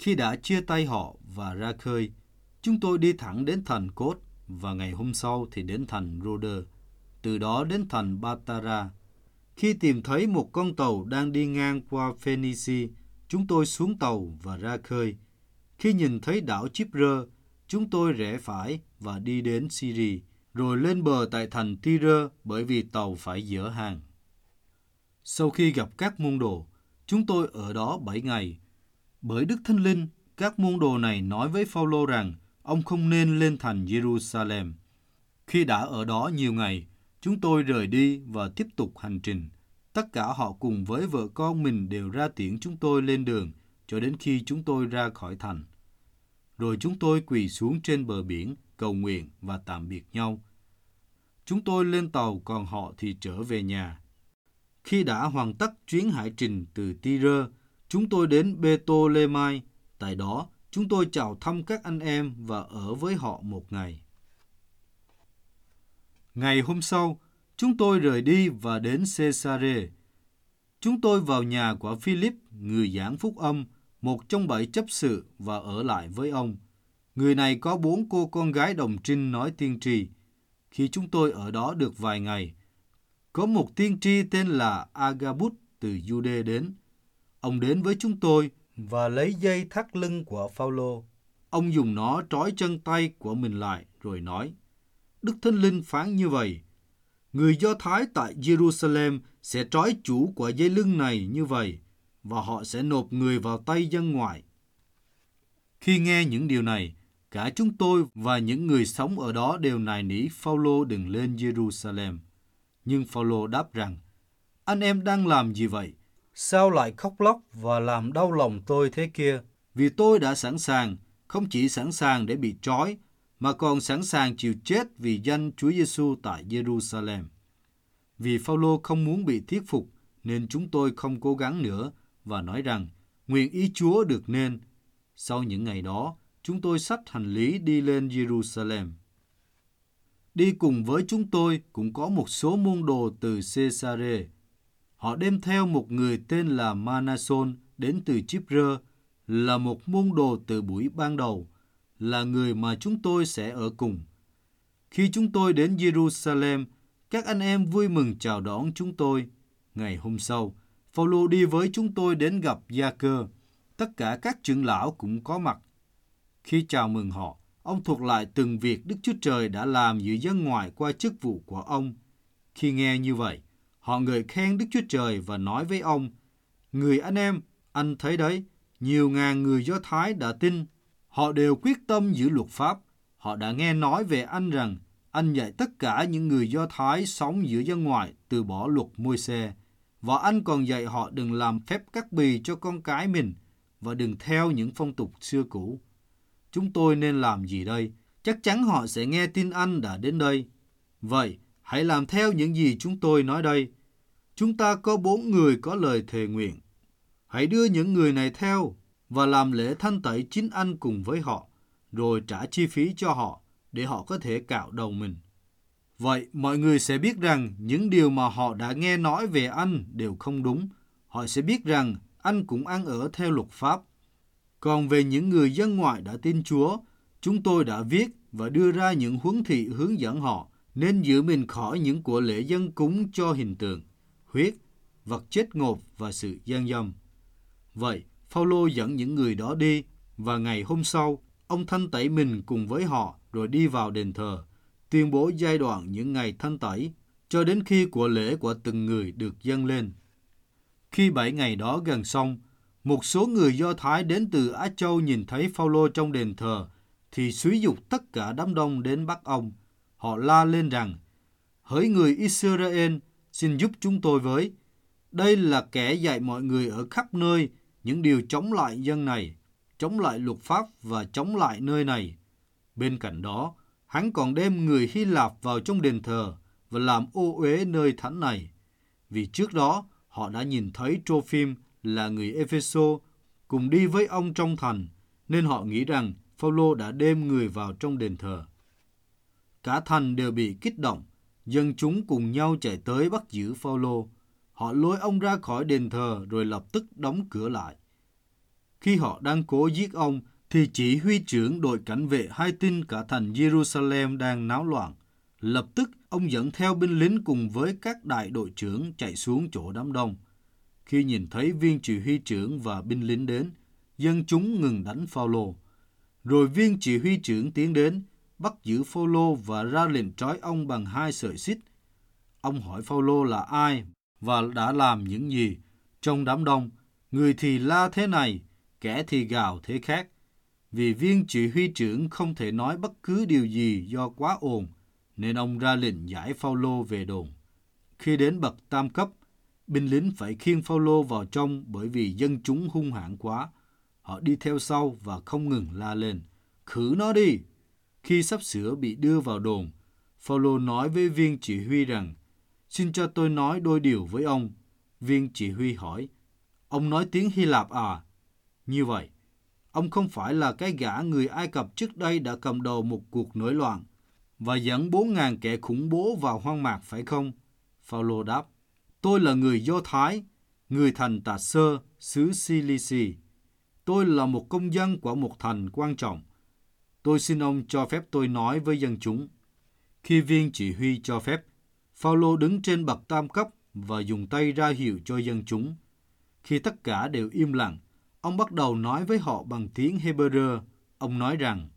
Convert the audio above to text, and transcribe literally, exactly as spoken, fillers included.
Khi đã chia tay họ và ra khơi, chúng tôi đi thẳng đến thành Cốt và ngày hôm sau thì đến thành Rhodes, từ đó đến thành Patara. Khi tìm thấy một con tàu đang đi ngang qua Phoenicia, chúng tôi xuống tàu và ra khơi. Khi nhìn thấy đảo Chipre, chúng tôi rẽ phải và đi đến Syria, rồi lên bờ tại thành Tyre bởi vì tàu phải dỡ hàng. Sau khi gặp các môn đồ, chúng tôi ở đó bảy ngày. Bởi Đức Thánh Linh, các môn đồ này nói với Phao-lô rằng ông không nên lên thành Jerusalem. Khi đã ở đó nhiều ngày, chúng tôi rời đi và tiếp tục hành trình. Tất cả họ cùng với vợ con mình đều ra tiễn chúng tôi lên đường cho đến khi chúng tôi ra khỏi thành. Rồi chúng tôi quỳ xuống trên bờ biển, cầu nguyện và tạm biệt nhau. Chúng tôi lên tàu, còn họ thì trở về nhà. Khi đã hoàn tất chuyến hải trình từ Tyre, chúng tôi đến Ptolemy. Tại đó, chúng tôi chào thăm các anh em và ở với họ một ngày. Ngày hôm sau, chúng tôi rời đi và đến Caesarea. Chúng tôi vào nhà của Philip, người giảng phúc âm, một trong bảy chấp sự, và ở lại với ông. Người này có bốn cô con gái đồng trinh nói tiên tri. Khi chúng tôi ở đó được vài ngày, có một tiên tri tên là Agabus từ Jude đến. Ông đến với chúng tôi và lấy dây thắt lưng của Phao-lô. Ông dùng nó trói chân tay của mình lại rồi nói: Đức Thánh Linh phán như vậy: người Do Thái tại Jerusalem sẽ trói chủ của dây lưng này như vậy, và họ sẽ nộp người vào tay dân ngoại. Khi nghe những điều này, cả chúng tôi và những người sống ở đó đều nài nỉ Phao-lô đừng lên Jerusalem. Nhưng Phao-lô đáp rằng: anh em đang làm gì vậy? Sao lại khóc lóc và làm đau lòng tôi thế kia? Vì tôi đã sẵn sàng, không chỉ sẵn sàng để bị trói, mà còn sẵn sàng chịu chết vì danh Chúa Giêsu tại Jerusalem. Vì Phao-lô không muốn bị thuyết phục, nên chúng tôi không cố gắng nữa và nói rằng nguyện ý Chúa được nên. Sau những ngày đó, chúng tôi xách hành lý đi lên Jerusalem. Đi cùng với chúng tôi cũng có một số môn đồ từ Caesarea. Họ đem theo một người tên là Manason đến từ Chipre, là một môn đồ từ buổi ban đầu, là người mà chúng tôi sẽ ở cùng. Khi chúng tôi đến Jerusalem, các anh em vui mừng chào đón chúng tôi. Ngày hôm sau, Phao-lô đi với chúng tôi đến gặp Gia-cơ. Tất cả các trưởng lão cũng có mặt. Khi chào mừng họ, ông thuật lại từng việc Đức Chúa Trời đã làm giữa dân ngoại qua chức vụ của ông. Khi nghe như vậy, họ ngợi khen Đức Chúa Trời và nói với ông: người anh em, anh thấy đấy, nhiều ngàn người Do Thái đã tin. Họ đều quyết tâm giữ luật pháp. Họ đã nghe nói về anh rằng anh dạy tất cả những người Do Thái sống giữa dân ngoại từ bỏ luật Môi-se, và anh còn dạy họ đừng làm phép cắt bì cho con cái mình và đừng theo những phong tục xưa cũ. Chúng tôi nên làm gì đây? Chắc chắn họ sẽ nghe tin anh đã đến đây. Vậy, hãy làm theo những gì chúng tôi nói đây. Chúng ta có bốn người có lời thề nguyện. Hãy đưa những người này theo và làm lễ thanh tẩy chính anh cùng với họ, rồi trả chi phí cho họ để họ có thể cạo đầu mình. Vậy mọi người sẽ biết rằng những điều mà họ đã nghe nói về anh đều không đúng. Họ sẽ biết rằng anh cũng ăn ở theo luật pháp. Còn về những người dân ngoại đã tin Chúa, chúng tôi đã viết và đưa ra những huấn thị hướng dẫn họ nên giữ mình khỏi những của lễ dân cúng cho hình tượng, huyết, vật chết ngột và sự gian dâm. Vậy, Phao-lô dẫn những người đó đi, và ngày hôm sau, ông thanh tẩy mình cùng với họ rồi đi vào đền thờ, tuyên bố giai đoạn những ngày thanh tẩy, cho đến khi của lễ của từng người được dâng lên. Khi bảy ngày đó gần xong, một số người Do Thái đến từ Á Châu nhìn thấy Phao-lô trong đền thờ, thì xúi giục tất cả đám đông đến bắt ông. Họ la lên rằng: hỡi người Israel, xin giúp chúng tôi với. Đây là kẻ dạy mọi người ở khắp nơi những điều chống lại dân này, chống lại luật pháp và chống lại nơi này. Bên cạnh đó, hắn còn đem người Hy Lạp vào trong đền thờ và làm ô uế nơi thánh này. Vì trước đó, họ đã nhìn thấy Trô-phim là người Ê-phê-sô cùng đi với ông trong thành, nên họ nghĩ rằng Phao-lô đã đem người vào trong đền thờ. Cả thành đều bị kích động, dân chúng cùng nhau chạy tới bắt giữ Phao-lô. Họ lôi ông ra khỏi đền thờ rồi lập tức đóng cửa lại. Khi họ đang cố giết ông, thì chỉ huy trưởng đội cảnh vệ hay tin cả thành Jerusalem đang náo loạn. Lập tức, ông dẫn theo binh lính cùng với các đại đội trưởng chạy xuống chỗ đám đông. Khi nhìn thấy viên chỉ huy trưởng và binh lính đến, dân chúng ngừng đánh Phao-lô. Rồi viên chỉ huy trưởng tiến đến, bắt giữ Phao-lô và ra lệnh trói ông bằng hai sợi xích. Ông hỏi Phao-lô là ai và đã làm những gì. Trong đám đông, người thì la thế này, kẻ thì gào thế khác. Vì viên chỉ huy trưởng không thể nói bất cứ điều gì do quá ồn, nên ông ra lệnh giải Phao-lô về đồn. Khi đến bậc tam cấp, binh lính phải khiêng Phao-lô vào trong bởi vì dân chúng hung hãn quá. Họ đi theo sau và không ngừng la lên, khử nó đi. Khi sắp sửa bị đưa vào đồn, Phao-lô nói với viên chỉ huy rằng, xin cho tôi nói đôi điều với ông. Viên chỉ huy hỏi, ông nói tiếng Hy Lạp à? Như vậy, ông không phải là cái gã người Ai Cập trước đây đã cầm đầu một cuộc nổi loạn và dẫn bốn ngàn kẻ khủng bố vào hoang mạc phải không? Phao-lô đáp, tôi là người Do Thái, người thành Tà Sơ, xứ Cilici. Tôi là một công dân của một thành quan trọng. Tôi xin ông cho phép tôi nói với dân chúng. Khi viên chỉ huy cho phép, Phao-lô đứng trên bậc tam cấp và dùng tay ra hiệu cho dân chúng. Khi tất cả đều im lặng, ông bắt đầu nói với họ bằng tiếng Hebrew. Ông nói rằng,